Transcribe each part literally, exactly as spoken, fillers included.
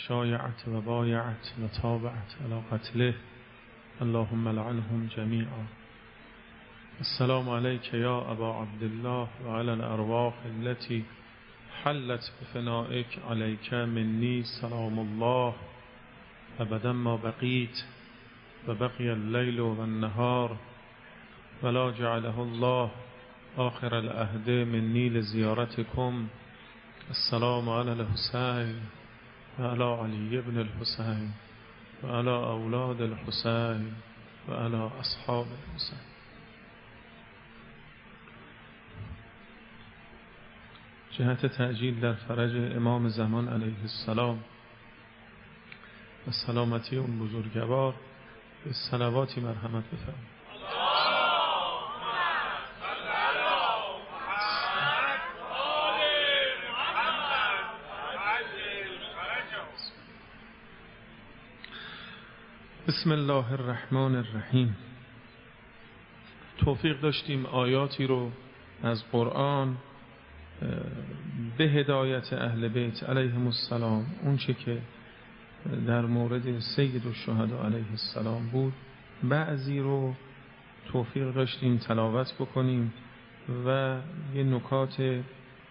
شایعت و بایعت و تابعت علی قتله اللهم لعنهم جميعا. السلام عليك يا أبا عبد الله وعلى الأرواح التي حلت بفنائك عليك مني سلام الله أبدا ما بقيت وبقي الليل والنهار ولا جعله الله آخر العهد مني لزيارتكم. السلام على الحسين وعلى علي بن الحسين وعلى أولاد الحسين وعلى أصحاب الحسين. جهت تعجیل در فرج امام زمان علیه السلام و سلامتی اون بزرگوار به صلواتی مرحمت بفرمایید. بسم الله الرحمن الرحیم. توفیق داشتیم آیاتی رو از قرآن به هدایت اهل بیت علیهم السلام، اون چه که در مورد سید الشهدا علیه السلام بود، بعضی رو توفیق داشتیم تلاوت بکنیم و یه نکات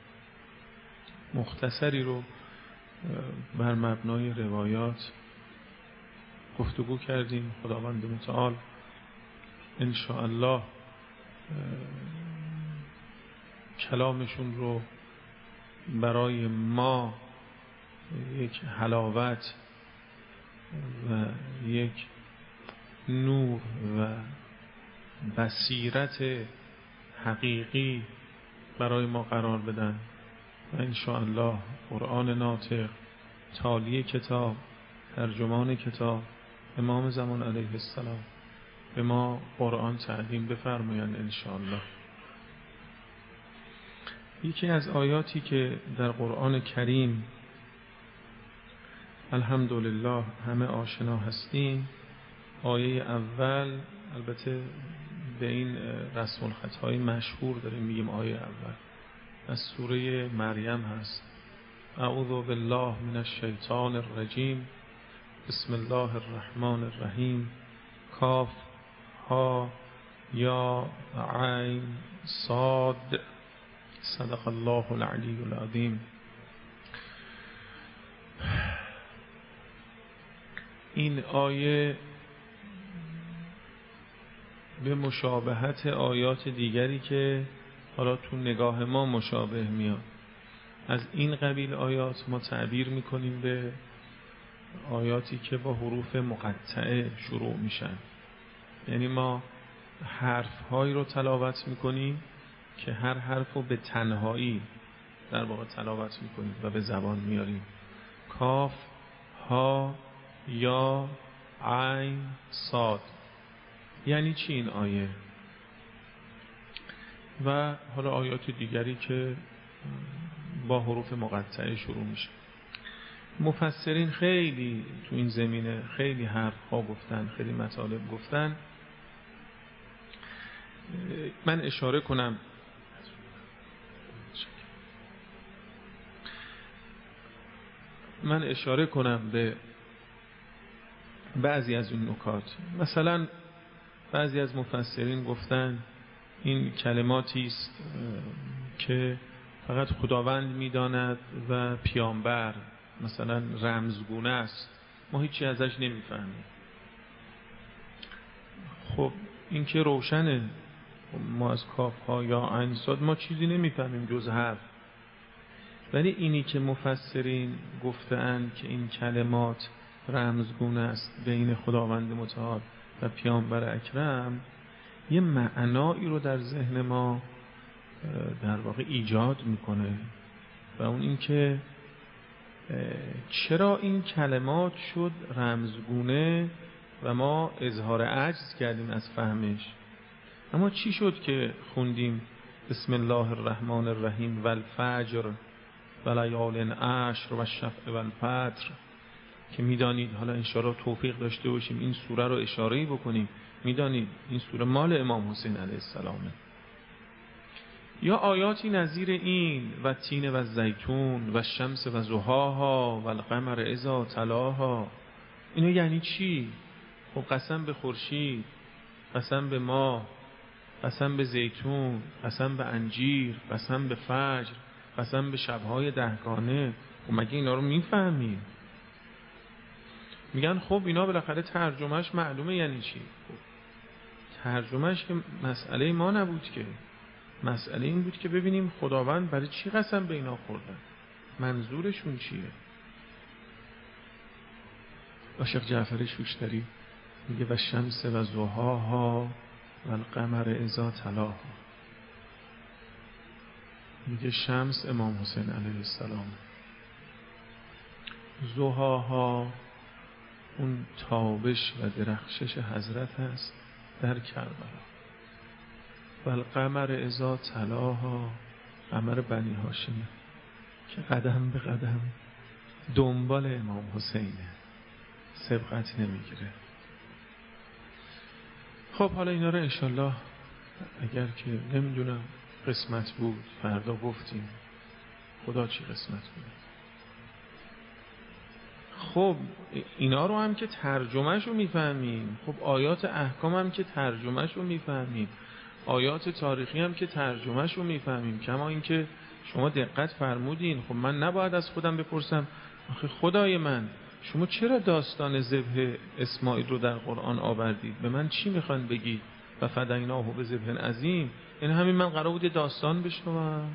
مختصری رو بر مبنای روایات گفتگو کردیم. خداوند متعال ان شاء الله کلامشون رو برای ما یک حلاوت و یک نور و بصیرت حقیقی برای ما قرار بدن و ان شاء الله قرآن ناطق، تالی کتاب، ترجمان کتاب، امام زمان علیه السلام به ما قرآن تعلیم بفرمایند ان شاء الله. یکی از آیاتی که در قرآن کریم الحمدلله همه آشنا هستیم، آیه اول، البته به این رسم الخطهای مشهور داریم میگیم آیه اول، از سوره مریم هست. اعوذ بالله من الشیطان الرجیم بسم الله الرحمن الرحیم کاف ها یا عین صاد صدق الله العلی العظیم. این آیه به مشابهت آیات دیگری که حالا تو نگاه ما مشابه میاد، از این قبیل آیات ما تعبیر میکنیم به آیاتی که با حروف مقطعه شروع میشن. یعنی ما حرف هایی رو تلاوت میکنیم که هر حرف رو به تنهایی در واقع تلاوت میکنیم و به زبان میاریم. کاف ها یا عین صاد. یعنی چی این آیه؟ و حالا آیات دیگری که با حروف مقطعه شروع میشه. مفسرین خیلی تو این زمینه خیلی حرف ها گفتن، خیلی مطالب گفتن. من اشاره کنم من اشاره کنم به بعضی از این نکات. مثلا بعضی از مفسرین گفتن این کلماتی است که فقط خداوند میداند و پیامبر مثلا رمزگونه است، ما هیچی ازش نمیفهمیم. خب این که روشنه، ما از کاف ها یا عین صاد ما چیزی نمیفهمیم جز حرف. ولی اینی که مفسرین گفتن که این کلمات رمزگونه است بین خداوند متعال و پیامبر اکرم، یه معنایی رو در ذهن ما در واقع ایجاد میکنه و اون این که چرا این کلمات شد رمزگونه و ما اظهار عجز کردیم از فهمش. اما چی شد که خوندیم بسم الله الرحمن الرحیم والفجر ولیال عشر والشفع والفطر، که میدانید حالا انشاءالله توفیق داشته باشیم این سوره رو اشاره‌ای بکنیم، میدانید این سوره مال امام حسین علیه السلامه. یا آیاتی نظیر این و تین و زیتون و شمس و ضحاها و القمر اذا تلاها، اینو یعنی چی؟ خب قسم به خورشید، قسم به ماه، قسم به زیتون، قسم به انجیر، قسم به فجر، قسم به شبهای دهگانه. خب مگه اینا رو میفهمیم؟ میگن خب اینا بالاخره ترجمهش معلومه یعنی چی. خب ترجمهش که مسئله ما نبود که، مسئله این بود که ببینیم خداوند برای چی قسم به اینا خوردن، منظورشون چیه. و شیخ جعفر شوشتری میگه و شمس و ضحاها و القمر اذا تلاها. میگه شمس امام حسین علیه السلام، ضحاها اون تابش و درخشش حضرت هست در کربلا، و القمر اذا تلاها قمر بنی هاشمه که قدم به قدم دنبال امام حسینه، سبقت نمیگیره. خب حالا اینا رو انشالله اگر که نمیدونم قسمت بود فردا گفتیم، خدا چی قسمت بود. خب اینا رو هم که ترجمهش رو میفهمیم، خب آیات احکام هم که ترجمهش رو میفهمیم، آیات تاریخی هم که ترجمهش رو میفهمیم. کما اینکه شما دقت فرمودین، خب من نباید از خودم بپرسم آخه خدای من شما چرا داستان ذبح اسماعیل رو در قرآن آوردید؟ به من چی میخوان بگید؟ و فدیناه به ذبح عظیم، یعنی همین من قرار بود داستان بشنوم؟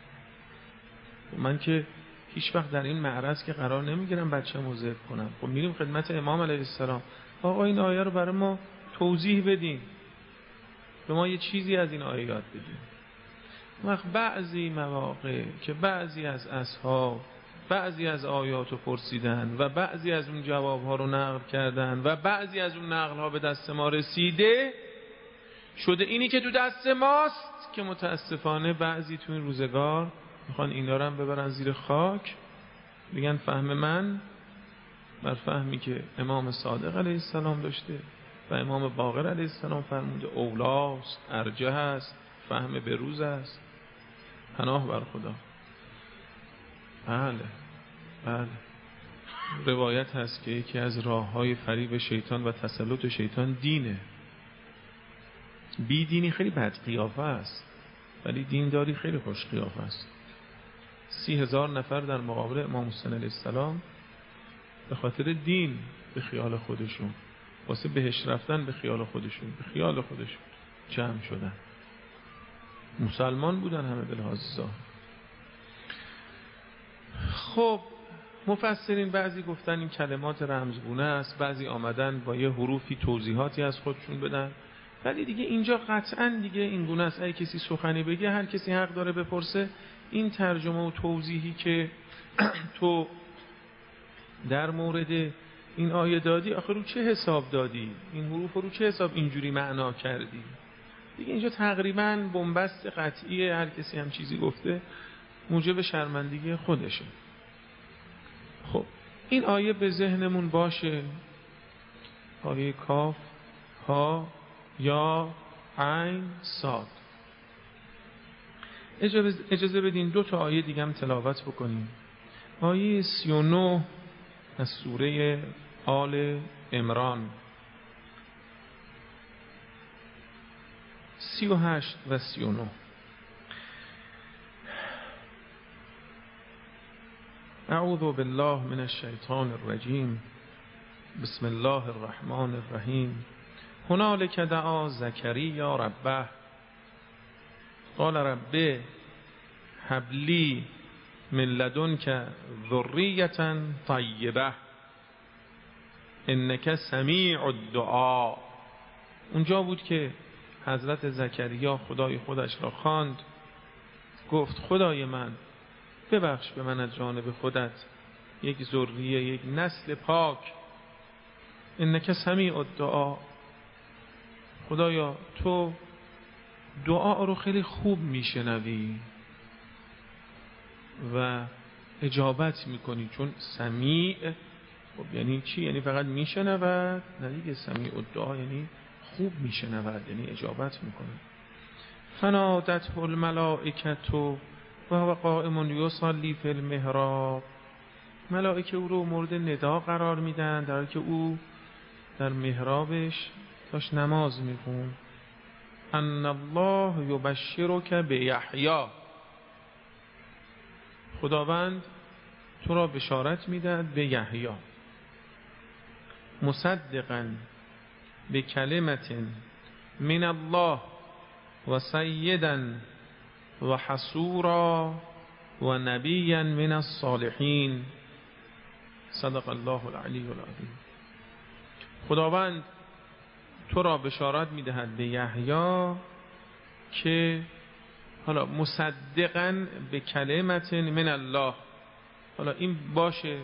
من که هیچ وقت در این معرض که قرار نمیگیرم بچه‌مو ذبح کنم. خب میریم خدمت امام علیه السلام، آقا این آیه رو برای ما توضیح بدین، به ما یه چیزی از این آیه یاد بدین. وقت بعضی مواقع که بعضی از اصحاب بعضی از آیات رو پرسیدن و بعضی از اون جوابها رو نقل کردن و بعضی از اون نقلها به دست ما رسیده، شده اینی که تو دست ماست که متاسفانه بعضی تو این روزگار میخوان اینا رو هم ببرن زیر خاک، بگن فهم من بر فهمی که امام صادق علیه السلام داشته و امام باقر علیه السلام فرموده اولاست، ارجح است، فهم بروز است. پناه بر خدا. بله بله روایت هست که یکی از راه‌های فریب شیطان و تسلط شیطان دینه. بی دینی خیلی بد قیافه است ولی دینداری خیلی خوش قیافه است. سی هزار نفر در مقابل امام حسین علیه السلام به خاطر دین به خیال خودشون، واسه بهش رفتن به خیال خودشون، به خیال خودشون جمع شدن. مسلمان بودن همه به لحاظ ظاهر. خب مفسرین بعضی گفتن این کلمات رمزگونه است، بعضی آمدن با یه حروفی توضیحاتی از خودشون بدن، ولی دیگه اینجا قطعا دیگه این گونه است. اگه کسی سخنی بگه هر کسی حق داره بپرسه این ترجمه و توضیحی که تو در مورد این آیه دادی آخه رو چه حساب دادی؟ این حروف رو چه حساب اینجوری معنا کردی؟ دیگه اینجا تقریبا بنبست قطعی هر کسی هم چیزی گفته موجب شرمندگی خودشه. خب این آیه به ذهنمون باشه، آیه کاف ها یا عین صاد. اجازه بدین دو تا آیه دیگه هم تلاوت بکنیم. آیه سی و نه از سوره آل عمران، سی و هشت و سی و نه. اعوذ بالله من الشیطان الرجیم بسم الله الرحمن الرحیم هنالک دعا زکریا ربه قال رب هب لی من لدنک ذریة طیبه انک سمیع الدعا. اونجا بود که حضرت زکریا خدای خودش را خواند، گفت خدای من ببخش به من از جانب خودت یک ذریه، یک نسل پاک. انک سمیع الدعا، خدایا تو دعا رو خیلی خوب میشنوی و اجابت میکنی. چون سمیع خب یعنی چی؟ یعنی فقط میشنود؟ نه دیگه، سمیع الدعا یعنی خوب میشنود، یعنی اجابت میکنه. فنادته الملائکه و هو قائم یصلی فی المحراب. ملائکه او رو مورد ندا قرار میدن در حالی که او در محرابش داشت نماز میخوند. ان الله یبشرک بیحیی، خداوند تو را بشارت میدهد به یحیی، مصدقا به کلمت من الله و سیدا و حصورا و نبیا من الصالحین. صدق الله العلی العظیم. خداوند تو را بشارت میدهد به یحیی که حالا مصدقاً به کلمت من الله، حالا این باشه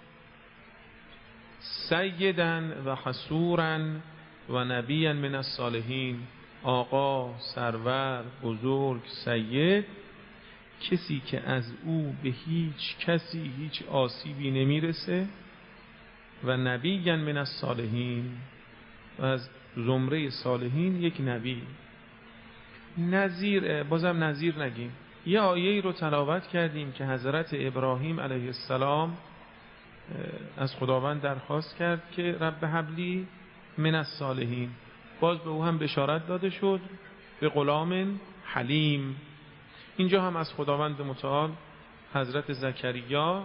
سیداً و حصوراً و نبیاً من الصالحین، آقا، سرور، بزرگ، سید، کسی که از او به هیچ کسی هیچ آسیبی نمیرسه، و نبیاً من الصالحین، و از زمره صالحین یک نبی. نظیر، بازم نظیر نگیم، یه آیه رو تلاوت کردیم که حضرت ابراهیم علیه السلام از خداوند درخواست کرد که رب حبلی من الصالحین، باز به او هم بشارت داده شد به غلام حلیم. اینجا هم از خداوند متعال حضرت زکریا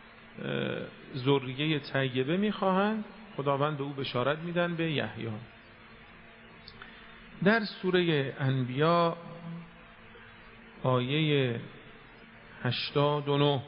ذریه طیبه میخواهند، خداوند به او بشارت میدن به یحیی. در سوره انبیاء آیه هشتاد و نه،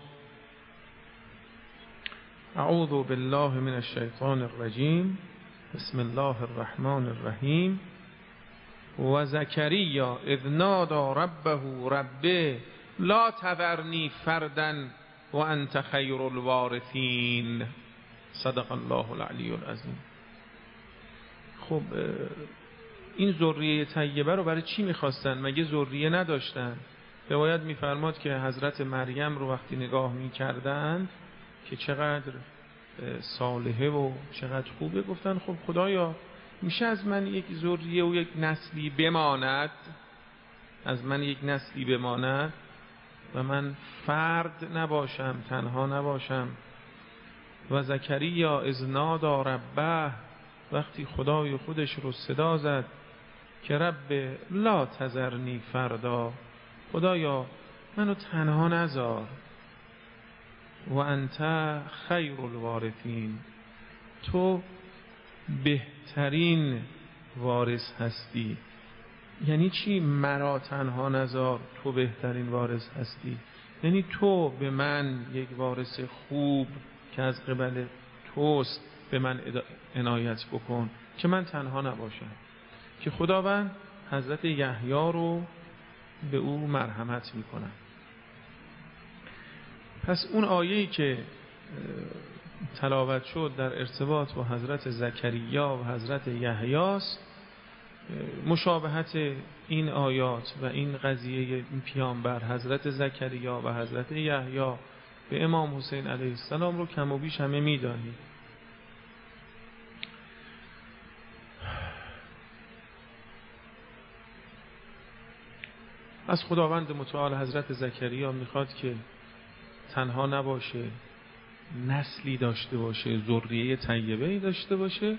اعوذ بالله من الشیطان الرجیم، بسم الله الرحمن الرحیم. و زکریا اذ نادى ربه ربه لا تذرنی فردا و انت خیر الوارثین. صدق الله العلی العظیم. خب این ذریه طیبه رو برای چی میخواستن؟ مگه ذریه نداشتن؟ روایت میفرماد که حضرت مریم رو وقتی نگاه میکردند که چقدر صالحه و چقدر خوبه، گفتن خب خدایا میشه از من یک ذریه و یک نسلی بماند، از من یک نسلی بماند و من فرد نباشم، تنها نباشم. و زکریا اذ نادى ربه، وقتی خدای خودش رو صدا زد که رب لا تذرنی فردا، خدایا منو تنها نذار. و انت خیر الوارثین، تو بهترین وارث هستی. یعنی چی مرا تنها نذار، تو بهترین وارث هستی؟ یعنی تو به من یک وارث خوب که از قبل توست به من عنایت بکن که من تنها نباشم. که خداوند حضرت یحیی رو به او مرحمت میکنه. پس اون آیه‌ای که تلاوت شد در ارتباط با حضرت زکریا و حضرت یحیی است، مشابهت این آیات و این قضیه این پیامبر حضرت زکریا و حضرت یحیی به امام حسین علیه السلام رو کم و بیش همه می‌دانید. از خداوند متعال حضرت زکریا میخواد که تنها نباشه، نسلی داشته باشه، ذریه طیبه‌ای داشته باشه،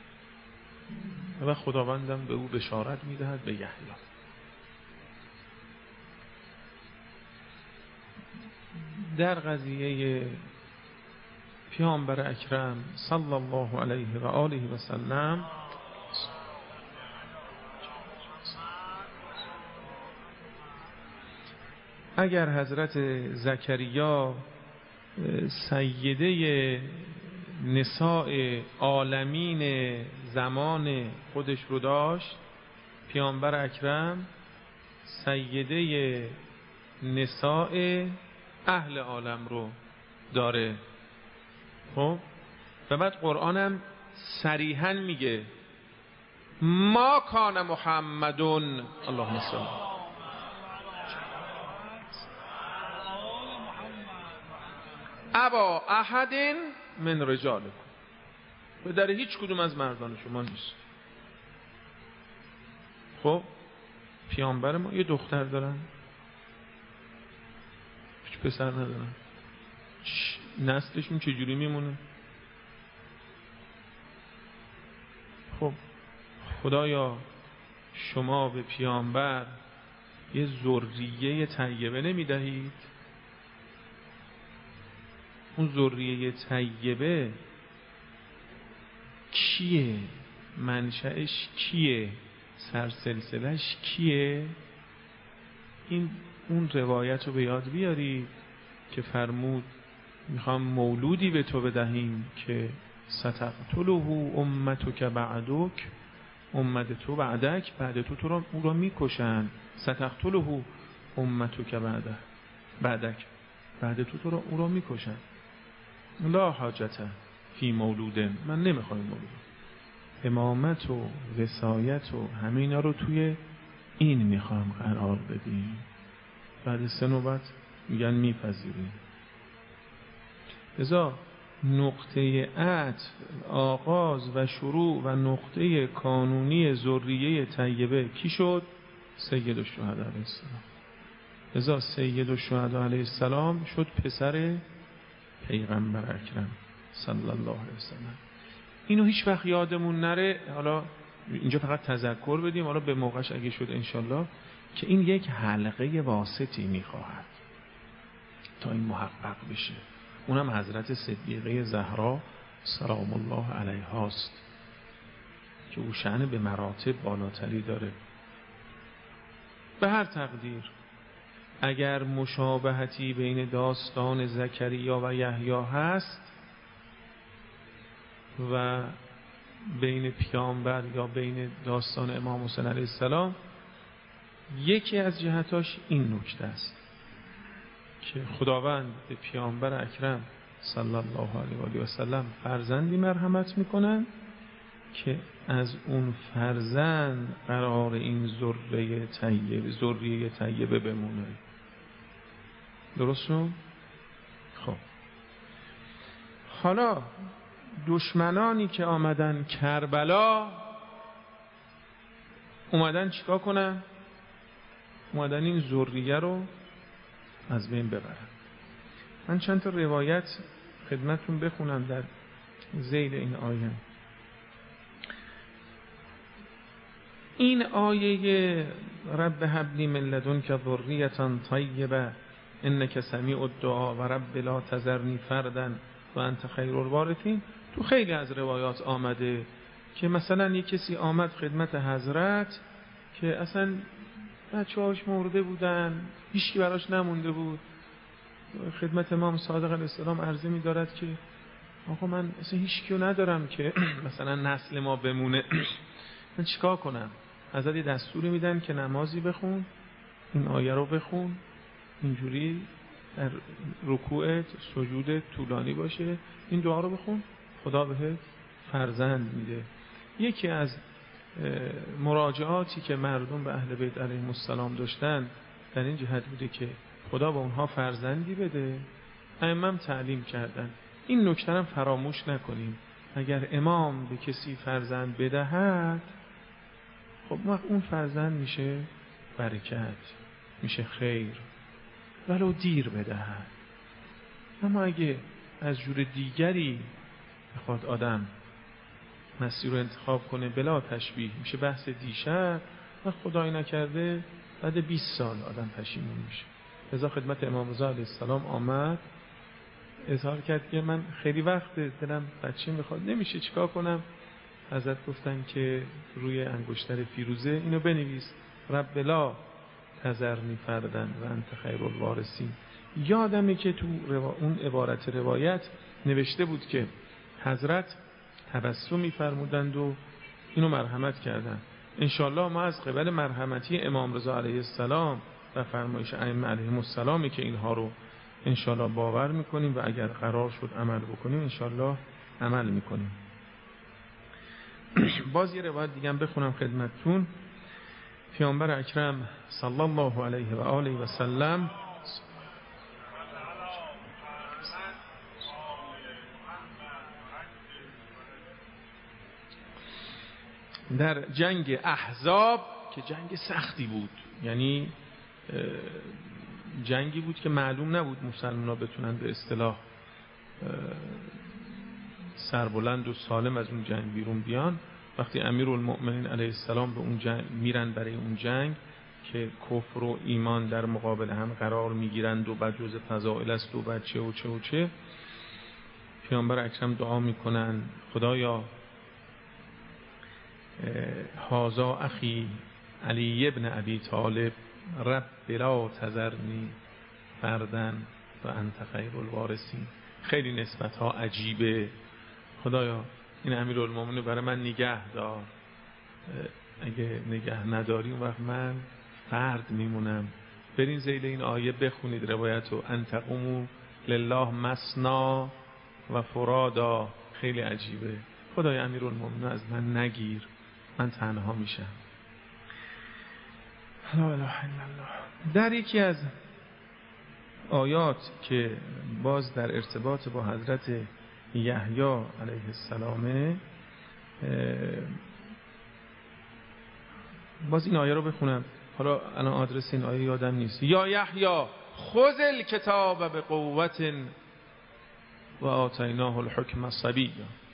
و خداوندم به او بشارت میدهد به یحیی. در قضیه پیامبر اکرم صلی الله علیه و آله و سلم اگر حضرت زکریا سیده نساء عالمین زمان خودش رو داشت، پیامبر اکرم سیده نساء اهل عالم رو داره. خب و بعد قرآنم صریحاً میگه ما کان محمدون اللهم صل ابا احد من رجالکم، پدر هیچ کدوم از مردان شما نیست. خب پیامبر ما یه دختر دارن، هیچ پسر ندارن، نسلشون چجوری میمونه؟ خب خدایا شما به پیامبر یه ذریه طیبه نمیدهید؟ اون ذریه طیبه کیه؟ منشأش کیه؟ سرسلسلش کیه؟ این اون روایت رو به یاد بیاری که فرمود میخوام مولودی به تو بدهیم که ستقتله امتک بعدک، امت تو بعدک، بعد تو تو را او را میکشن. ستقتله امتک بعده بعدک، بعد تو تو را او را میکشن. لا حاجت فی مولود، من نمیخوام مولود، امامت و وصایت و همه اینا رو توی این میخوام قرار بدیم. بعد سه نوبت میگن میپذیریم. لذا نقطه عطف، آغاز و شروع و نقطه کانونی ذریه طیبه کی شد؟ سید الشهدا علیه السلام. لذا سید الشهدا علیه السلام شد پسر پیغمبر اکرم صلی الله علیه وسلم. اینو هیچ وقت یادمون نره. حالا اینجا فقط تذکر بدیم، حالا به موقعش اگه شد انشالله، که این یک حلقه واسطی میخواهد تا این محقق بشه. اونم حضرت صدیقه زهرا سلام الله علیها است که او شأن به مراتب بالاتری داره. به هر تقدیر اگر مشابهتی بین داستان زکریا و یحیی هست و بین پیامبر یا بین داستان امام حسین علیه السلام، یکی از جهتاش این نکته است که خداوند به پیامبر اکرم صلی الله علیه و سلم فرزندی مرحمت میکنن که از اون فرزند قرار این ذریه طیبه ذریه طیبه بمونه. درست شد؟ خب حالا دشمنانی که آمدن کربلا اومدن چیکار کنن؟ اومدن این ذریه رو از بین ببرن. من چند تا روایت خدمتتون بخونم در ذیل این آیه. این آیه رب هب لی من لدنک ذریة طیبه انک سمیع الدعا و رب لا تذرنی فردا و انت خیر الوارثین تو خیلی از روایات آمده که مثلا یک کسی آمد خدمت حضرت که اصلا بچه‌هاش مرده بودن، هیچکی براش نمونده بود. خدمت امام صادق علیه السلام عرضه می‌دارد که آقا من اصلا هیچکیو ندارم که مثلا نسل ما بمونه، من چیکار کنم؟ حضرت دستوری میدن که نمازی بخون، این آیه رو بخون، اینجوری در رکوعت سجود طولانی باشه، این دعا رو بخون، خدا بهت فرزند میده. یکی از مراجعاتی که مردم به اهل بیت علیهم السلام داشتن در این جهت بوده که خدا به اونها فرزندی بده. ائمه تعلیم کردن این نکته هم فراموش نکنیم. اگر امام به کسی فرزند بدهد، خب اون فرزند میشه برکت، میشه خیر، ولو دیر بدهد. اما اگه از جور دیگری بخواد آدم مسیر رو انتخاب کنه بلا تشبیه، میشه بحث دیشب، و خدای نکرده بعد بیست سال آدم پشیمون میشه. لذا خدمت امام رضا علیه السلام آمد اظهار کرد که من خیلی وقت دلم بچه میخواد، نمیشه، چیکار کنم؟ حضرت گفتن که روی انگشتر فیروزه اینو بنویس، رب لا تذرنی فردن و انت خیر الوارثین. یادمه که تو روا... اون عبارت روایت نوشته بود که حضرت تبسم می‌فرمودند و اینو مرحمت کردن. انشالله ما از قبل مرحمتی امام رضا علیه السلام و فرمایش ائمه علیهم السلام که اینها رو انشالله باور میکنیم و اگر قرار شد عمل بکنیم انشالله عمل میکنیم. باز یه روایت دیگه هم بخونم خدمتتون. پیامبر اکرم صلی الله علیه و آله و سلم در جنگ احزاب که جنگ سختی بود، یعنی جنگی بود که معلوم نبود مسلمان‌ها بتونن به اصطلاح سربلند و سالم از اون جنگ بیرون بیان. وقتی امیرالمؤمنین علیه السلام به اون جنگ میرن برای اون جنگ که کفر و ایمان در مقابل هم قرار میگیرند و بعد جز فضائل است و بعد چه و چه و چه، پیامبر اکرم دعا میکنن خدایا هذا اخی علی ابن ابی طالب رب لا تذرنی فردا و انت خیر الوارثین. خیلی نسبت ها عجیبه. خدایا این امیرالمومنین برای من نگه دار، اگه نگه نداری اون وقت من فرد میمونم. برین ذیل این آیه بخونید روایتو، انتقومو لله مسنا و فرادا. خیلی عجیبه. خدای امیرالمومنین از من نگیر، من تنها میشم. لا اله الا الله. در یکی از آیات که باز در ارتباط با حضرت یحیی علیه السلام، باز این آیه رو بخونم، حالا الان آدرس این آیه یادم نیست. یا یحیی خذ الکتاب بقوت و آتیناه الحکم صبیا.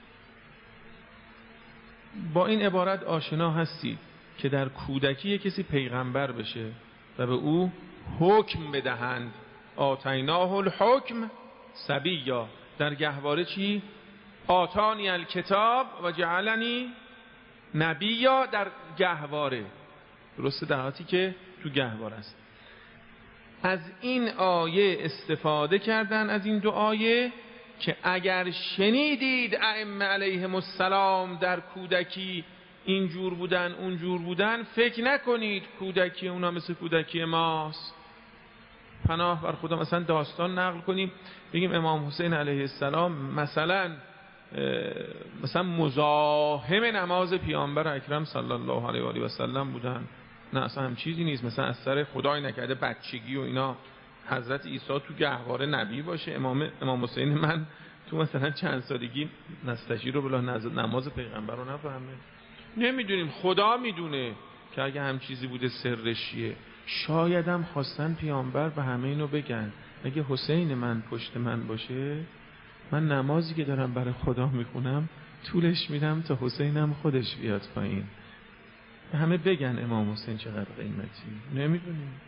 با این عبارت آشنا هستید که در کودکی کسی پیغمبر بشه و به او حکم بدهند. آتیناه الحکم صبیا. در گهواره چی؟ آتانی الکتاب و جعلنی نبیا. در گهواره، درسته، در حالی که تو گهواره است. از این آیه استفاده کردن، از این دو آیه، که اگر شنیدید ائمه علیهم السلام در کودکی این جور بودن اون جور بودن، فکر نکنید کودکی اونا مثل کودکی ماست. پناه بر خدا. مثلا داستان نقل کنیم بگیم امام حسین علیه السلام مثلا مثلا مزاحم نماز پیامبر اکرم صلی الله علیه و آله و سلم بودن. نه اصلا هم چیزی نیست. مثلا از سر خدای نکرده بچگی و اینا حضرت عیسی تو گهواره نبی باشه، امام امام حسین من تو مثلا چند سالگی نستشیر رو بلا نماز پیغمبر رو نفهمه. نمیدونیم، خدا میدونه که اگه هم چیزی بوده سرش چیه. شاید هم خواستن پیامبر به همه اینو بگن اگه حسین من پشت من باشه، من نمازی که دارم برای خدا میخونم طولش میدم تا حسینم خودش بیاد پایین. به همه بگن امام حسین چقدر قیمتی. نمیدونیم.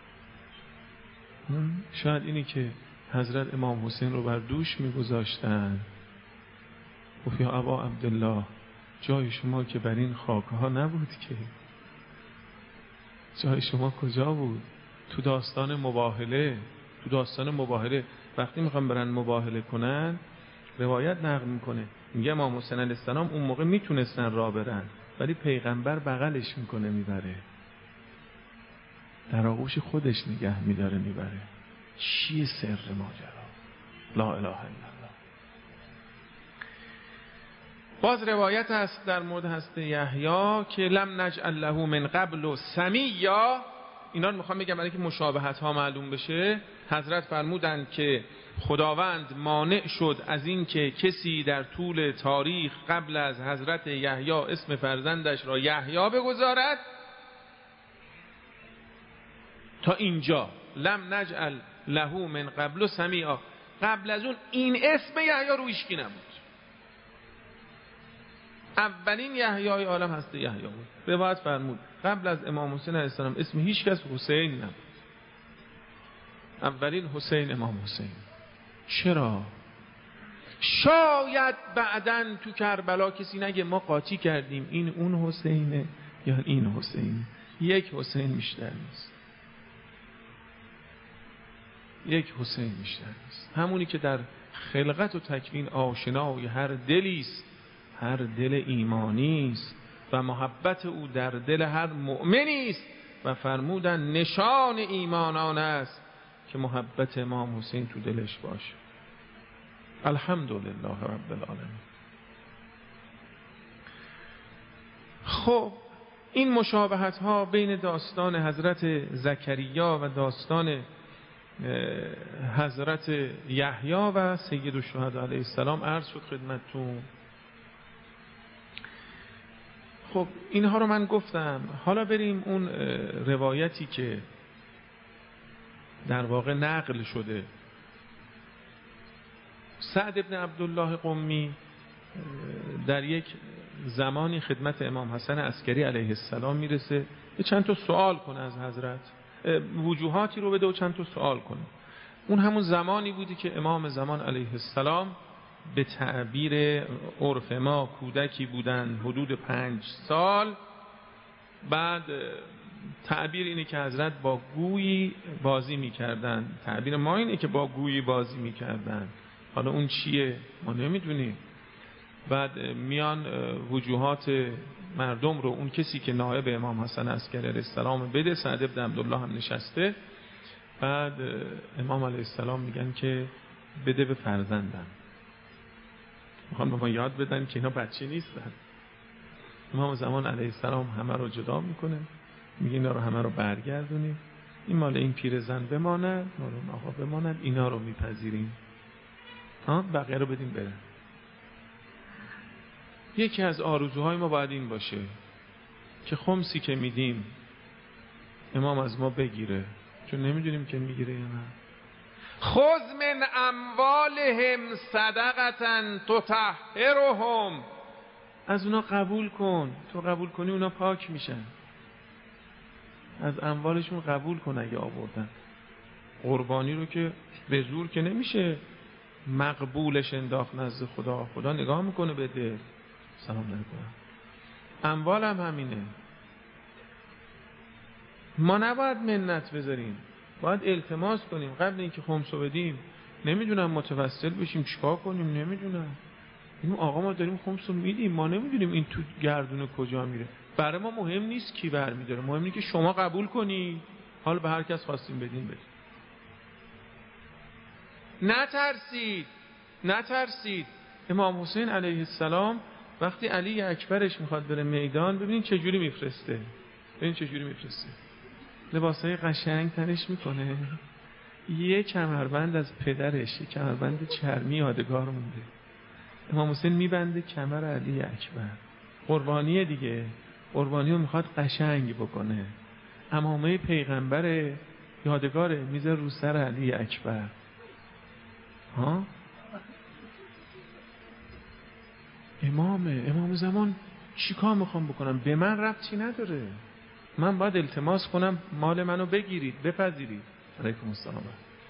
شاید اینی که حضرت امام حسین رو بر دوش میگذاشتن، گفت یا ابا عبدالله جای شما که بر این خاک ها نبود که. جای شما کجا بود؟ تو داستان مباهله. تو داستان مباهله وقتی میخوام برن مباهله کنن، روایت نقل میکنه میگه امام حسین علیه السلام اون موقع میتونستن راه برن، ولی پیغمبر بغلش میکنه میبره، در آغوش خودش نگه میداره میبره. چیه سر ماجرا؟ لا اله الا الله. باز روایت هست در مورد حضرت یحیی که لم نجعل له من قبل سمیا. اینا رو میخوام بگم برای که مشابهت ها معلوم بشه. حضرت فرمودند که خداوند مانع شد از این که کسی در طول تاریخ قبل از حضرت یحیی اسم فرزندش را یحیی بگذارد تا اینجا. لم نجعل له من قبل سمیا. قبل از اون این اسم یحیی رو هیچکی نبود. اولین یحیای عالم هست یحیی بود. روایت فرمود قبل از امام حسین علیه السلام اسم هیچ کس حسین نبود. اولین حسین امام حسین. چرا؟ شاید بعدن تو کربلا کسی نگه ما قاطی کردیم این اون حسینه یا این حسین. یک حسین بیشتر نیست. یک حسین بیشتر نیست. همونی که در خلقت و تکوین آشنای هر دلی است، هر دل ایمانی است و محبت او در دل هر مؤمنی است. و فرمودن نشان ایمانان است که محبت امام حسین تو دلش باشه. الحمدلله رب العالمین. خب این مشابهت ها بین داستان حضرت زکریا و داستان حضرت یحیی و سید الشهدا علیه السلام عرض شد خدمتتون. خب اینها رو من گفتم. حالا بریم اون روایتی که در واقع نقل شده. سعد بن عبدالله قمی در یک زمانی خدمت امام حسن عسکری علیه السلام میرسه، یه چند تا سوال کنه از حضرت، وجوهاتی رو بده و چند تا سوال کنه. اون همون زمانی بودی که امام زمان علیه السلام به تعبیر عرف ما کودکی بودن، حدود پنج سال. بعد تعبیر اینه که حضرت با گویی بازی میکردن، تعبیر ما اینه که با گویی بازی میکردن، حالا اون چیه ما نمیدونیم. بعد میان وجوهات مردم رو، اون کسی که نایب امام حسن عسکری علیه السلام بده، سعد بن عبدالله هم نشسته. بعد امام علیه السلام میگن که بده به فرزندم. میخوان به ما یاد بدن که اینا بچه نیستن. امام زمان علیه السلام همه رو جدا میکنه، میگه اینا رو همه رو برگردونید، این مال این پیرزن بماند، مال اون آقا بماند، اینا رو میپذیریم، ها بقیه رو بدیم بره. یکی از آرزوهای ما باید این باشه که خمسی که میدیم امام از ما بگیره، چون نمیدونیم که میگیره یا نه. خذ من اموالهم صدقة تطهرهم، از اونا قبول کن، تو قبول کنی اونا پاک میشن. از اموالشون قبول کن اگه آوردن. قربانی رو که به زور که نمیشه مقبولش انداخت نزد خدا، خدا نگاه میکنه بده. سلام علیکم. اموال هم همینه. ما نباید منت بذاریم، باید التماس کنیم قبل اینکه خمسو بدیم. نمیدونم متوسل بشیم چیکار کنیم، نمیدونم. این آقا ما داریم خمسو میدیم، ما نمیدونیم این تو گردون کجا میره. برای ما مهم نیست کی برمیداره، مهم اینه که شما قبول کنی، حالا به هر کس خواستیم بدین بدین. نترسید نترسید. امام حسین علیه السلام وقتی علی اکبرش میخواد بره میدان، ببینید چه جوری میفرسته، ببین چه جوری میفرسته. لباسای قشنگ تنش میکنه، یه کمربند از پدرش، یه کمربند چرمی یادگار مونده، امام حسین میبنده کمر علی اکبر. قربانیه دیگه، قربانی رو میخواد قشنگ بکنه. عمامه پیغمبر یادگاره، میذاره رو سر علی اکبر. ها امامه، امام زمان چیکار میخوام بکنم؟ به من ربطی نداره، من باید التماس کنم مال منو بگیرید، بپذیرید. علیکم السلام.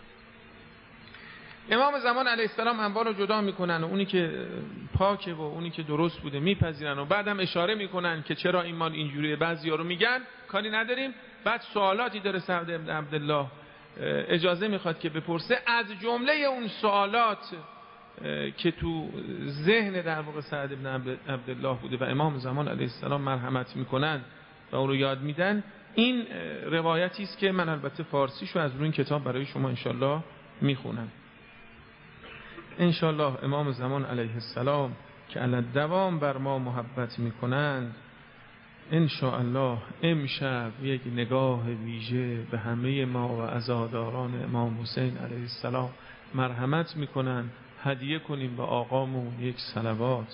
امام زمان علیه السلام اموال رو جدا میکنن و اونی که پاکه و اونی که درست بوده میپذیرن و بعدم اشاره میکنن که چرا این مال اینجوریه. بعضیا رو میگن کاری نداریم. بعد سوالاتی داره سعد بن عبدالله، اجازه میخواد که بپرسه. از جمله اون سوالات که تو ذهن در واقع سعد بن عبدالله بوده و امام زمان علیه السلام مرحمت میکنن و اون رو یاد میدن، این روایتی است که من البته فارسیشو از روی این کتاب برای شما انشالله میخونم. انشالله امام زمان علیه السلام که علی دوام بر ما محبت میکنند، انشاءالله امشب یک نگاه ویژه به همه ما و عزاداران امام حسین علیه السلام مرحمت میکنن. هدیه کنیم به آقامون یک صلوات.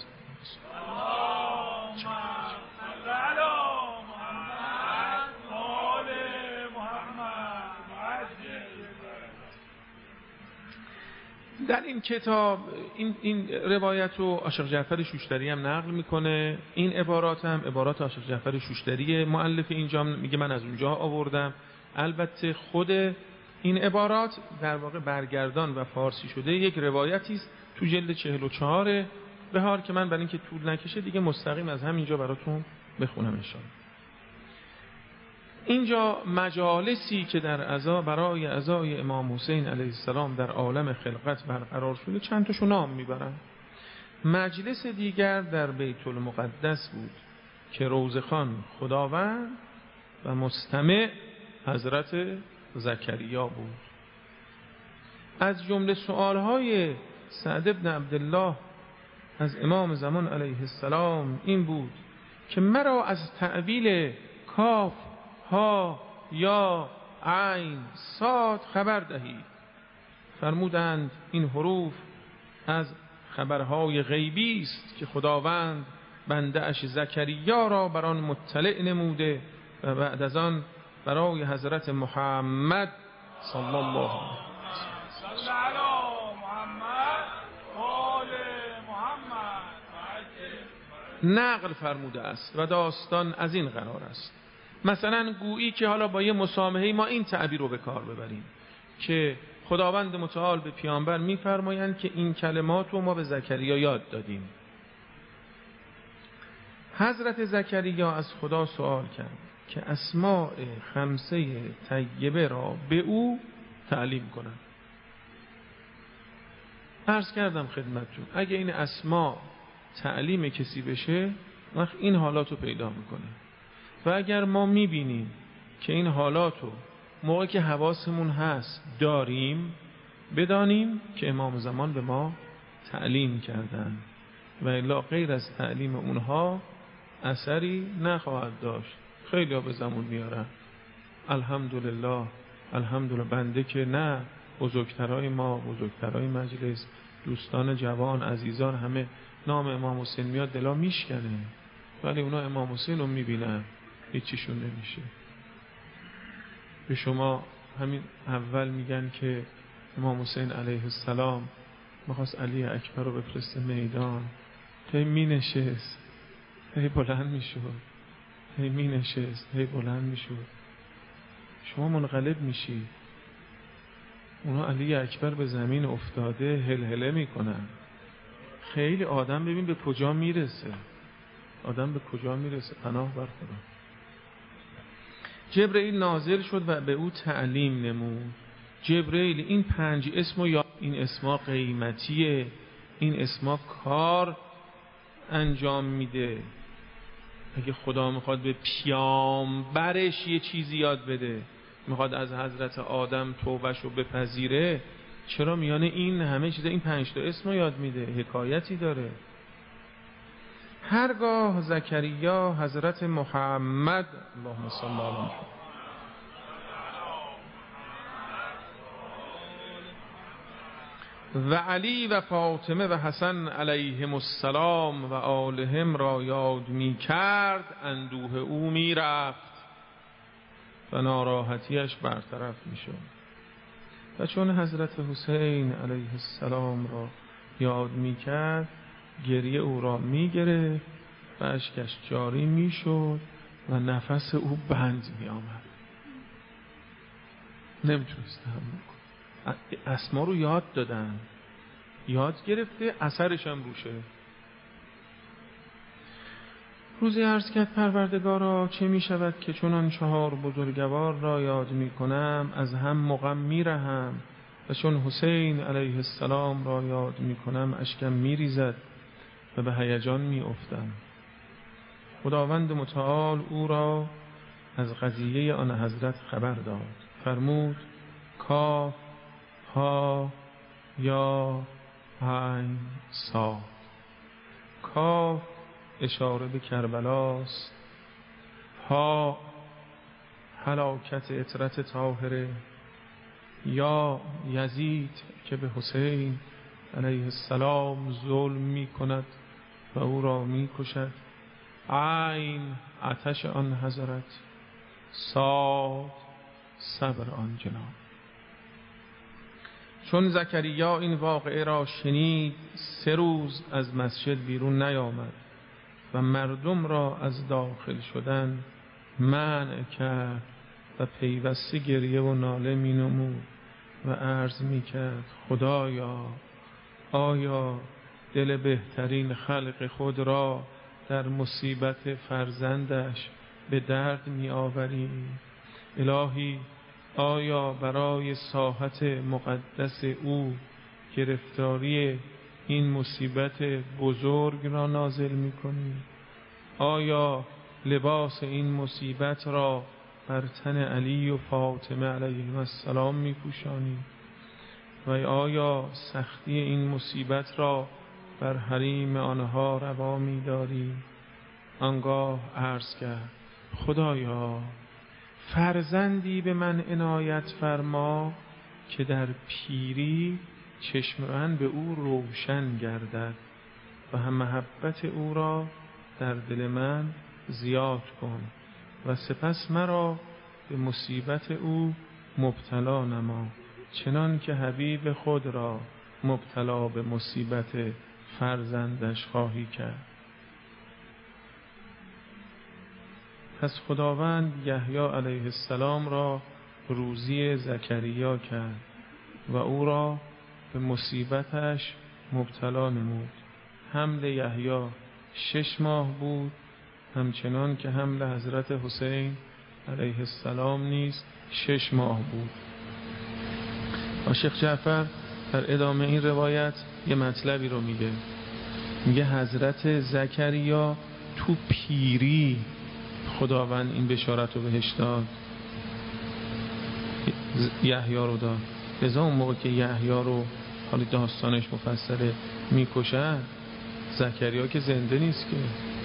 در این کتاب این, این روایت رو عاشق جعفر شوشتری هم نقل میکنه. این عبارات هم عبارات عاشق جعفر شوشتریه. مؤلف اینجا میگه من از اونجا آوردم. البته خود این عبارات در واقع برگردان و فارسی شده یک روایتی است تو جلد چهل و چهار بهار که من برای اینکه طول نکشه دیگه مستقیم از همینجا براتون بخونم انشاءالله. اینجا مجالسی که در عزا برای عزای امام حسین علیه السلام در عالم خلقت برقرار شده چند تاشو نام میبرن. مجلس دیگر در بیت المقدس بود که روزخوان خداوند و مستمع حضرت زکریا بود. از جمله سؤالهای سعد بن عبدالله از امام زمان علیه السلام این بود که مرا از تأویل کاف ها یا عین صاد خبر دهید. فرمودند این حروف از خبرهای غیبی است که خداوند بنده اش زکریا را بر آن مطلع نموده و بعد از آن برای حضرت محمد صلی الله علیه نقل فرموده است و داستان از این قرار است. مثلا گویی که حالا با یه مسامحه ما این تعبیر رو به کار ببریم که خداوند متعال به پیامبر می‌فرمایند که این کلمات رو ما به زکریا یاد دادیم. حضرت زکریا از خدا سوال کرد که اسماء خمسه طیبه را به او تعلیم کنند. عرض کردم خدمتتون اگه این اسما تعلیم کسی بشه وقت این حالات رو پیدا میکنه و اگر ما میبینیم که این حالات رو موقعی که حواسمون هست داریم بدانیم که امام زمان به ما تعلیم کردن و الا غیر از تعلیم اونها اثری نخواهد داشت. خیلی ها به زمان میارن الحمدلله الحمدلله بنده که نه بزرگترهای ما بزرگترهای مجلس دوستان جوان عزیزان همه نام امام حسین میاد دلا میشکنه ولی اونا امام حسین رو میبینن هیچیشون نمیشه. به شما همین اول میگن که امام حسین علیه السلام میخواست علی اکبر رو بفرسته میدان هی مینشست هی بلند میشد هی مینشست هی بلند میشد. شما منقلب میشی اونا علی اکبر به زمین افتاده هلهله میکنن. خیلی آدم ببین به کجا میرسه آدم به کجا میرسه پناه بر خدا. جبرئیل نازل شد و به او تعلیم نمود. جبرئیل این پنج اسمو یا این اسما قیمتیه این اسما کار انجام میده. اگه خدا میخواد به پیامبرش یه چیزی یاد بده میخواد از حضرت آدم توبهش رو بپذیره چرا میانه این همه چیز این پنج تا اسم رو یاد میده حکایتی داره. هرگاه زکریا حضرت محمد اللهم صل علی محمد و علی و فاطمه و حسن علیهم السلام و آلهم را یاد می کرد اندوه او می رفت و ناراحتیش برطرف می شد. و چون حضرت حسین علیه السلام را یاد می کرد گریه او را می گرفت و اشکش جاری می شد و نفس او بند می آمد. نمیتونست تحمل کنه. اسما رو یاد دادن یاد گرفته اثرش هم روشه. روزی عرض کرد پروردگارا چه می شود که چون چهار بزرگوار را یاد می کنم از هم مغم می رهم و چون حسین علیه السلام را یاد می کنم اشکم می ریزد و به هیجان می افتم. خداوند متعال او را از قضیه آن حضرت خبر داد. فرمود کاف ها یا عین صاد. کاف اشاره به کربلاست، ها هلاکت عترت طاهره، یا یزید که به حسین علیه السلام ظلم می کند و او را می کشد، عین آتش آن حضرت، صاد صبر آن جناب. چون زکریا این واقعه را شنید سه روز از مسجد بیرون نیامد و مردم را از داخل شدن منع کرد و پیوسته گریه و ناله می نمود و عرض می کرد خدایا آیا دل بهترین خلق خود را در مصیبت فرزندش به درد می آوری؟ الهی آیا برای ساحت مقدس او گرفتاری این مصیبت بزرگ را نازل می کنی؟ آیا لباس این مصیبت را بر تن علی و فاطمه علیهم السلام می پوشانی؟ و آیا سختی این مصیبت را بر حریم آنها روا می داری؟ آنگاه عرض کرد خدایا فرزندی به من عنایت فرما که در پیری چشم من به او روشن گردد و هم محبت او را در دل من زیاد کن و سپس مرا به مصیبت او مبتلا نما، چنان که حبیب خود را مبتلا به مصیبت فرزندش خواهی کرد. پس خداوند یحیی علیه السلام را روزی زکریا کرد و او را به مصیبتش مبتلا نمود. حمل یحیی شش ماه بود، همچنان که حمل حضرت حسین علیه السلام نیز شش ماه بود. و شیخ جعفر در ادامه این روایت یه مطلبی رو میگه، میگه حضرت زکریا تو پیری خداوند این بشارت رو بهش داد، یحیی رو داد. لذا اون موقع که یحیی رو حالی داستانش مفصله میکشن، زکریا که زنده نیست که.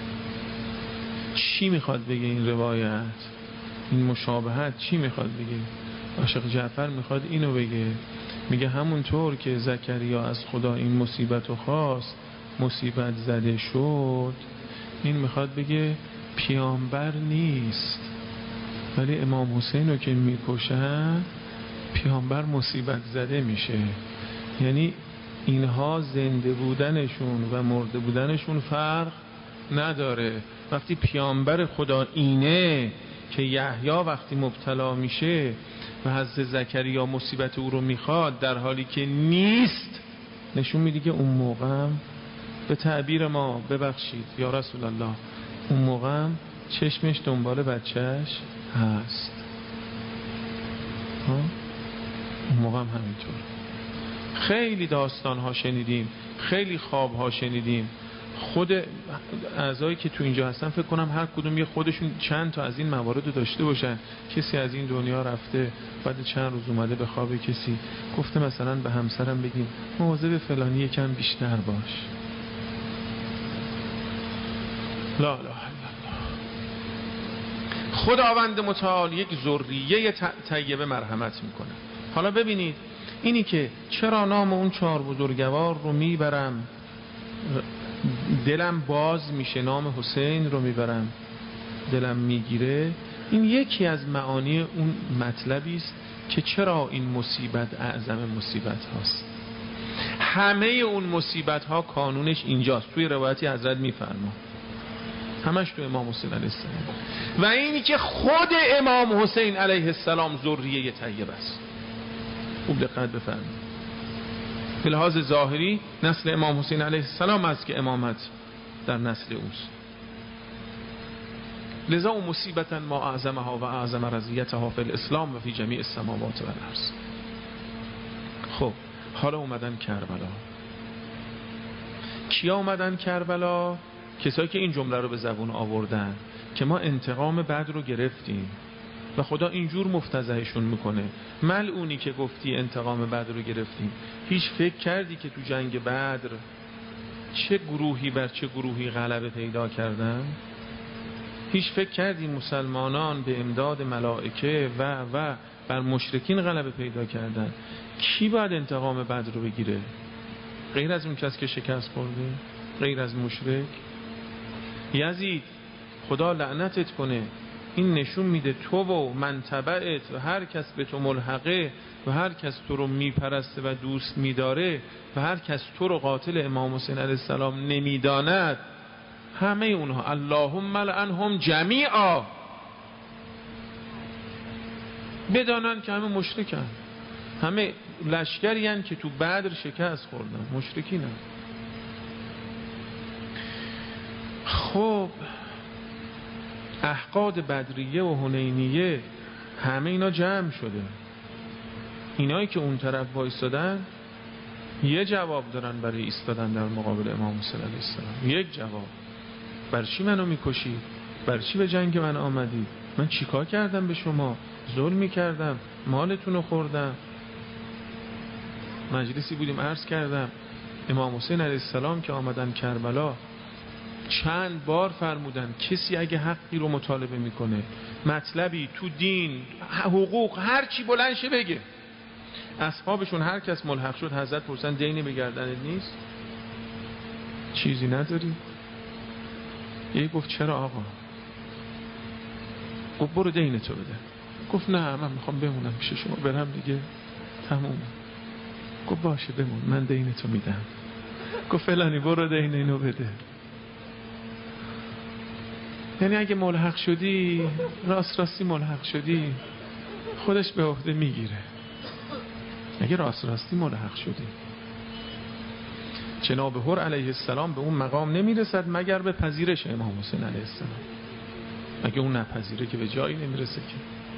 چی میخواد بگه این روایت، این مشابهت چی میخواد بگه؟ عاشق جعفر میخواد اینو بگه، میگه همونطور که زکریا از خدا این مصیبت رو خواست، مصیبت زده شد، این میخواد بگه پیامبر نیست، ولی امام حسین رو که میکشن پیامبر مصیبت زده میشه. یعنی اینها زنده بودنشون و مرده بودنشون فرق نداره. وقتی پیامبر خدا اینه که یحیی وقتی مبتلا میشه و حضرت زکریا مصیبت او رو میخواد در حالی که نیست، نشون میده که اون موقع به تعبیر ما، ببخشید یا رسول الله، اون موقع چشمش دنبال بچهش هست. ها؟ اون موقع هم همینطور. خیلی داستان ها شنیدیم، خیلی خواب ها شنیدیم. خود اعضایی که تو اینجا هستن فکر کنم هر کدوم یه خودشون چند تا از این موارد رو داشته باشن. کسی از این دنیا رفته، بعد چند روز اومده به خواب کسی گفته مثلا به همسرم بگیم مواظب فلانی یکم بیشتر باش. لا لا لا. خداوند متعال یک ذریه طیبه مرحمت میکنه. حالا ببینید اینی که چرا نام اون چهار بزرگوار رو میبرم، دلم باز میشه، نام حسین رو میبرم دلم میگیره، این یکی از معانی اون مطلبی است که چرا این مصیبت اعظم مصیبت هاست. همه اون مصیبت ها کانونش اینجاست، توی روایتی حضرت میفرما، همش تو امام حسین علیه السلام. و اینی که خود امام حسین علیه السلام ذریه طیب است. خوب دقت بفرمایید. به لحاظ ظاهری نسل امام حسین علیه السلام است که امامت در نسل اوست. لذا اون مصیبتا ما اعظمها و اعظم رضیتها فی الاسلام و فی جمیع السماوات و الارض. خب حالا اومدن کربلا. کیا اومدن کربلا؟ کسایی که این جمله رو به زبون آوردن که ما انتقام بدر رو گرفتیم و خدا اینجور مفتضحشون میکنه. ملعونی که گفتی انتقام بدر رو گرفتیم، هیچ فکر کردی که تو جنگ بدر چه گروهی بر چه گروهی غلبه پیدا کردن؟ هیچ فکر کردی مسلمانان به امداد ملائکه و و بر مشرکین غلبه پیدا کردن؟ کی باید انتقام بدر رو بگیره؟ غیر از اون کس که شکست خورده؟ غیر از مشرک؟ یزید خدا لعنتت کنه، این نشون میده تو و من تبعت و هر کس به تو ملحقه و هر کس تو رو میپرسته و دوست میداره و هر کس تو رو قاتل امام حسین علیه السلام نمیداند، همه اونها اللهم لعنهم جمیعا، بدانن که همه مشرکن، همه لشکری هن که تو بدر شکست خوردن، مشرکین هن. خب احقاد بدریه و حنینیه همه اینا جمع شده. اینایی که اون طرف وایستادن یه جواب دارن برای ایستادن در مقابل امام حسین علیه السلام. یک جواب: بر چی منو میکشی؟ بر چی به جنگ من آمدی؟ من چیکار کردم به شما؟ ظلمی کردم؟ مالتون رو خوردم؟ مجلسی بودیم عرض کردم امام حسین علیه السلام که آمدن کربلا چند بار فرمودن کسی اگه حقی رو مطالبه میکنه، مطلبی تو دین، حقوق، هر چی بلند شه بگه. اصحابشون هر کس ملحق شد حضرت پرسن دینی به گردنت نیست؟ چیزی نداری؟ یکی گفت چرا آقا؟ گفت برو دین تو بده. گفت نه من میخوام بمونم پیش شما، برم دیگه تموم. گفت باشه بمون، من دین تو میدم. گفت فلانی برو دین اینو بده. یعنی اگه ملحق شدی، راست راستی ملحق شدی، خودش به عهده میگیره. اگه راست راستی ملحق شدی. جناب حر علیه السلام به اون مقام نمیرسد مگر به پذیرش امام حسین علیه السلام. اگه اون نپذیره که به جایی نمیرسه که.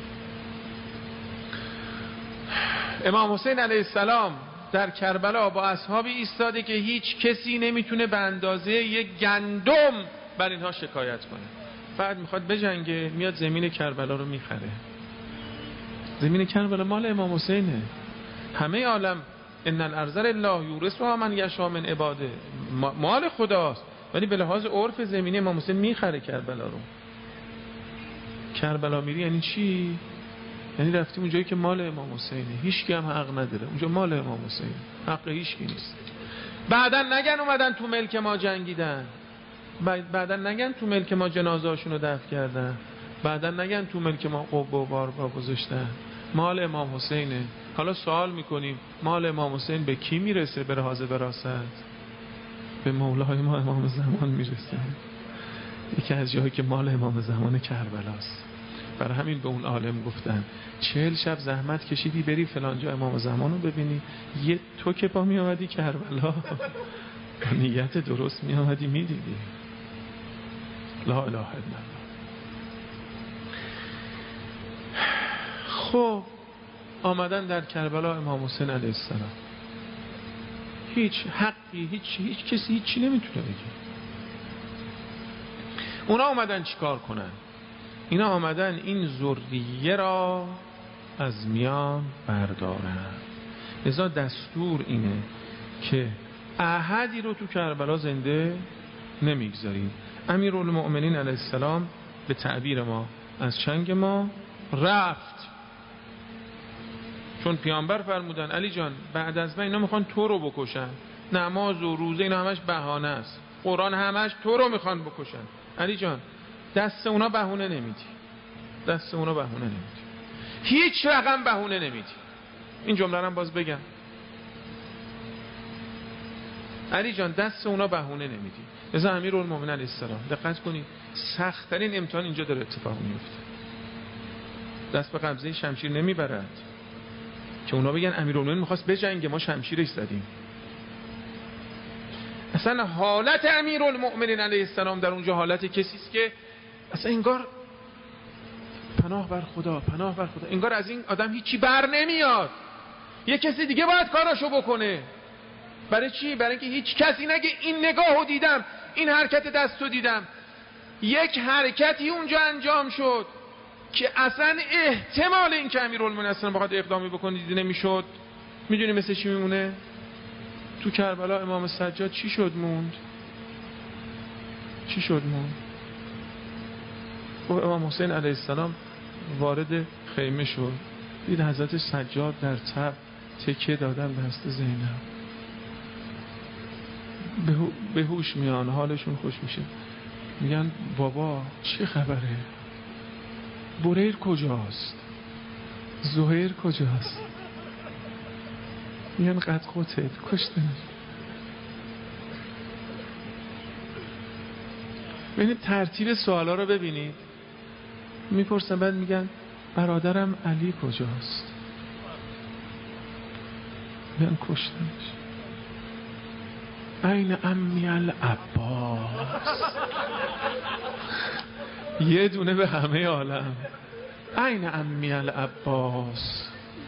امام حسین علیه السلام در کربلا با اصحابی ایستاده که هیچ کسی نمیتونه به اندازه یک گندم بر اینها شکایت کنه. فقط میخواد بجنگه، میاد زمین کربلا رو میخره. زمین کربلا مال امام حسینه. همه عالم ان الارض لله یورثها من یشاء من عباده، مال خداست، ولی به لحاظ عرف زمینی امام حسین میخره کربلا رو. کربلا میری یعنی چی؟ یعنی رفتیم اونجایی که مال امام حسینه، هیچ کی هم حق نداره اونجا، مال امام حسین، حق هیچ کی نیست. بعدن نگن اومدن تو ملک ما جنگیدن، بعدن نگن تو ملک ما جنازه‌اشون رو دفن کردن، بعدن نگن تو ملک ما قبه و بارگاه گذاشتن. مال امام حسینه. حالا سوال میکنیم مال امام حسین به کی میرسه به لحاظ وراثت؟ به مولای ما امام زمان میرسه. یکی از جاهایی که مال امام زمان کربلاست. برای همین به اون عالم گفتن چهل شب زحمت کشیدی بری فلان جا امام زمان رو ببینی، یه تو که پا می آمدی کربلا نیت درست می آمدی می دیدی. لا اله الا الله. خب آمدن در کربلا امام حسین علیه السلام، هیچ حقی هیچ هیچ کسی هیچی نمیتونه بگه. اونا آمدن چیکار کنن؟ اینا آمدن این ذریه را از میان بردارن. لذا دستور اینه که احدی رو تو کربلا زنده نمیگذاریم. امیرالمؤمنین علیه السلام به تعبیر ما از چنگ ما رفت، چون پیامبر فرمودن علی جان بعد از من اینا میخوان تو رو بکشن، نماز و روزه اینا همش بهانه است، قرآن همش تو رو میخوان بکشن. علی جان دست اونا بهونه نمیدی، دست اونا بهونه نمیدی، هیچ رقم بهونه نمیدی. این جمله رو باز بگم، علی جان دست اونا بهونه نمیدی. لذا امیرالمومنین علیه السلام دقت کنید، سخت ترین امتحان اینجا داره اتفاق میفته. دست به قبضه شمشیر نمیبرد که اونا بگن امیرالمومنین میخواست بجنگه ما شمشیرش زدیم. اصلا حالت امیرالمؤمنین علیه السلام در اونجا حالت کسی است که اصلا انگار پناه بر خدا، پناه بر خدا، انگار از این آدم هیچی بر نمیاد، یه کسی دیگه باید کاراشو بکنه. برای چی؟ برای اینکه هیچ کسی نگه این نگاهو دیدم، این حرکت دستو دیدم. یک حرکتی اونجا انجام شد که اصلا احتمال این که امیرالمؤمنین اصلا بخواد اقدامی بکنه دیده نمیشد. میدونی مثل چی میمونه؟ تو کربلا امام سجاد چی شد موند؟ چی شد موند؟ و امام حسین علیه السلام وارد خیمه شد، دید حضرت سجاد در تب تکیه دادن به دست زینب. به هوش میان، حالشون خوش میشه، میگن بابا چه خبره؟ بریر کجاست؟ زهیر کجاست؟ میگن قد قتل، کشتن. ببینید ترتیب سوالا رو ببینید، میپرسن بعد میگن برادرم علی کجاست؟ میگن کشتنش. این امی العباس، یه دونه به همه عالم، این امی العباس.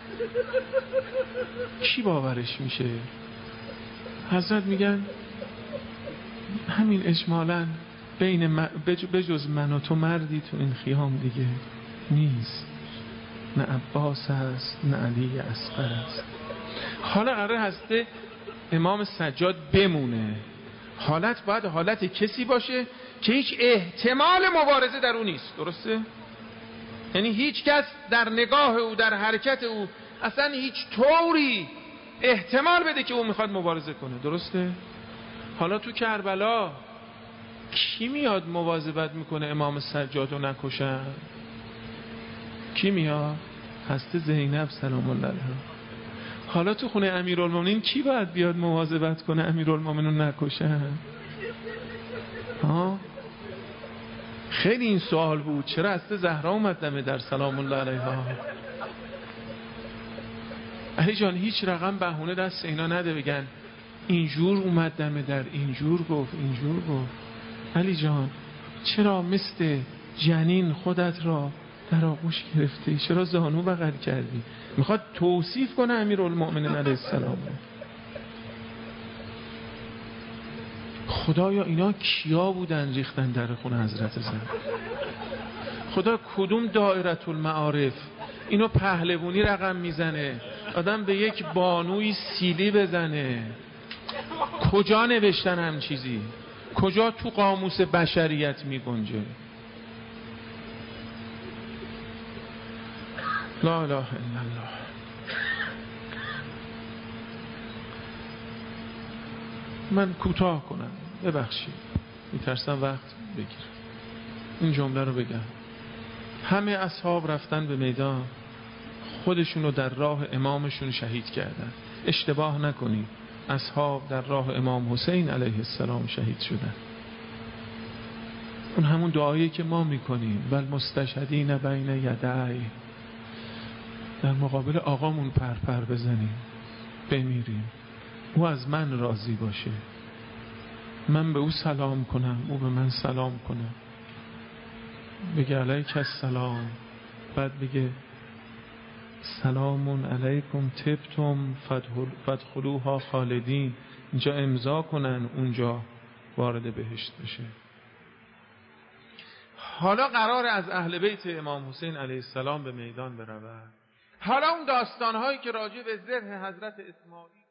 کی باورش میشه؟ حضرت میگن همین اجمالاً بین من بجز من و تو مردی تو این خیام دیگه نیست، نه عباس هست نه علی اصغر است. حالا قرار هسته امام سجاد بمونه، حالت باید حالت کسی باشه که هیچ احتمال مبارزه در اون نیست. درسته؟ یعنی هیچ کس در نگاه او، در حرکت او اصلا هیچ طوری احتمال بده که او میخواد مبارزه کنه. درسته؟ حالا تو کربلا کی میاد مواظبت میکنه امام سجاد رو نکشن؟ کی میاد؟ هست زینب سلام الله علیها. حالا تو خونه امیرالمومنین کی باید بیاد مواظبت کنه امیرالمومنین رو نکشن؟ ها؟ خیلی این سوال بود. چرا هست زهرا اومد دمه در سلام الله علیها؟ علی جان هیچ رقم بهونه دست اینا نده بگن اینجور اومد دمه در، اینجور گفت، اینجور گفت. علی جان چرا مثل جنین خودت را در آغوش گرفتی؟ چرا زانو بغل کردی؟ میخواد توصیف کنه امیرالمومنین علیه السلام. خدایا اینا کیا بودن ریختن در خونه حضرت زهرا؟ خدا کدوم دایره المعارف اینو پهلوونی رقم میزنه آدم به یک بانوی سیلی بزنه؟ کجا نوشتن هم چیزی؟ کجا تو قاموس بشریت میگنجه؟ لا اله الا الله. من کوتاه کنم ببخشید، میترسم وقت بگیرم. این جمله رو بگم. همه اصحاب رفتن به میدان، خودشونو در راه امامشون شهید کردن. اشتباه نکنید، اصحاب در راه امام حسین علیه السلام شهید شدن. اون همون دعایی که ما میکنیم بل مستشهدین بین یدی، در مقابل آقامون پرپر بزنیم بمیریم، او از من راضی باشه، من به او سلام کنم، او به من سلام کنه، بگه علیک السلام، بعد بگه سلام علیکم طبتم فادخلوها خالدین، اینجا امضا کنن اونجا وارد بهشت بشه. حالا قرار از اهل بیت امام حسین علیه السلام به میدان برود. حالا اون داستانهایی که راجع به ذبح حضرت اسماعیل